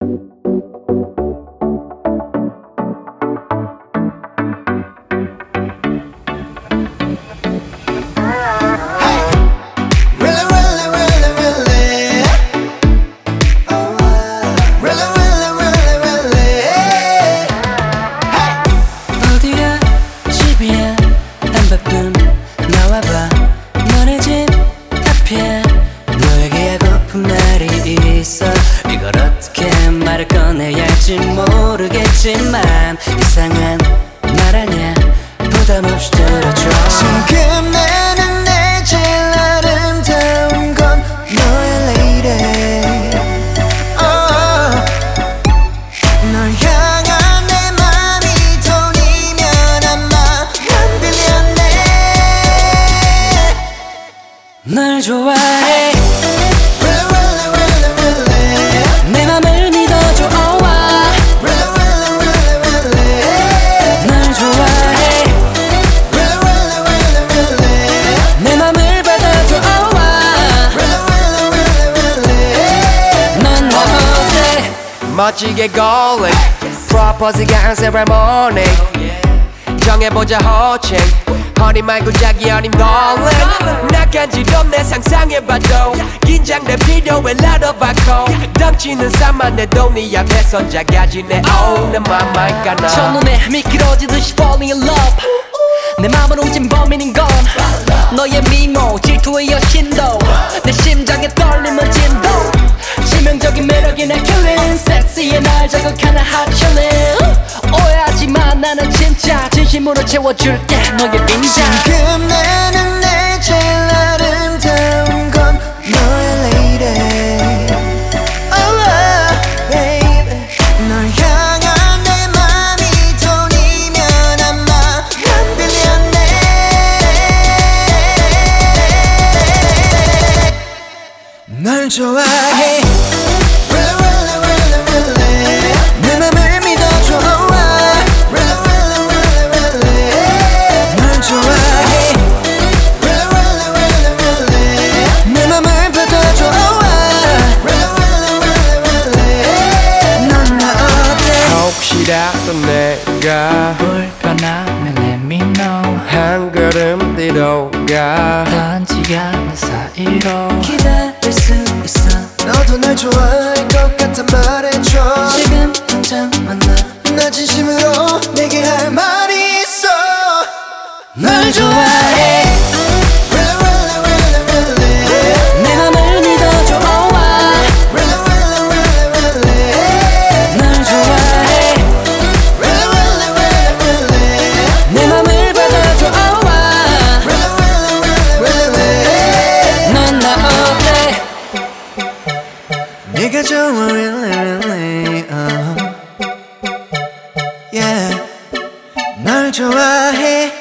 이걸 어떻게 말을 꺼내야 할지 모르겠지만 이상한 말 아냐 부담 없이 들어줘. 지금 나는 내 제일 아름다운 건 너의 lady. 널 향한 내 맘이 돈이면 아마 난 빌렸네. 널 좋아해 내 맘을 믿어줘 oh 널 좋아해 내 맘을 받아줘 oh 넌 나 어때 멋지게 golling 프로포즈가 한 세레모니 정해보자 호칭 허니 말고 자기 어림 darling 나 간지럽네 상상해봐도 긴장돼 필요해 lot of alcohol 덩치는 산만해도 네 앞에선 작아지네 oh 내 맘만 가나 첫눈에 미끄러지듯이 falling in love 내 맘을 훔친 범인인 건 너의 미모 질투의 여신도 내 심장에 떨림은 진도 치명적인 매력이 날 killing 섹시해 날 자극하는 hot chillin 오해하지마 나는 진짜 진심으로 채워줄게 너의 빈자 지금 나는 내 제일 아름다운 건 너의 lady. baby. 널 향한 내 맘이 돈이면 아마 난 빌렸네. 널 좋아해 내 맘을 믿어줘 널 좋아해 내 맘을 받아줘 넌 나 어때 혹시라도 내가 불편하면 let me know 한 걸음 뒤로 가 단지 않는 사이로 기다릴 수 있어 너도 날 좋아할 것 같아 말해줘 지금 당장 만나 나 진심으로 내게 할 말이 있어 널 좋아해 내 맘을 믿어줘 oh 널 좋아해 내 맘을 받아줘 oh 넌 나 어때 네가 좋아 really really yeah 널 좋아해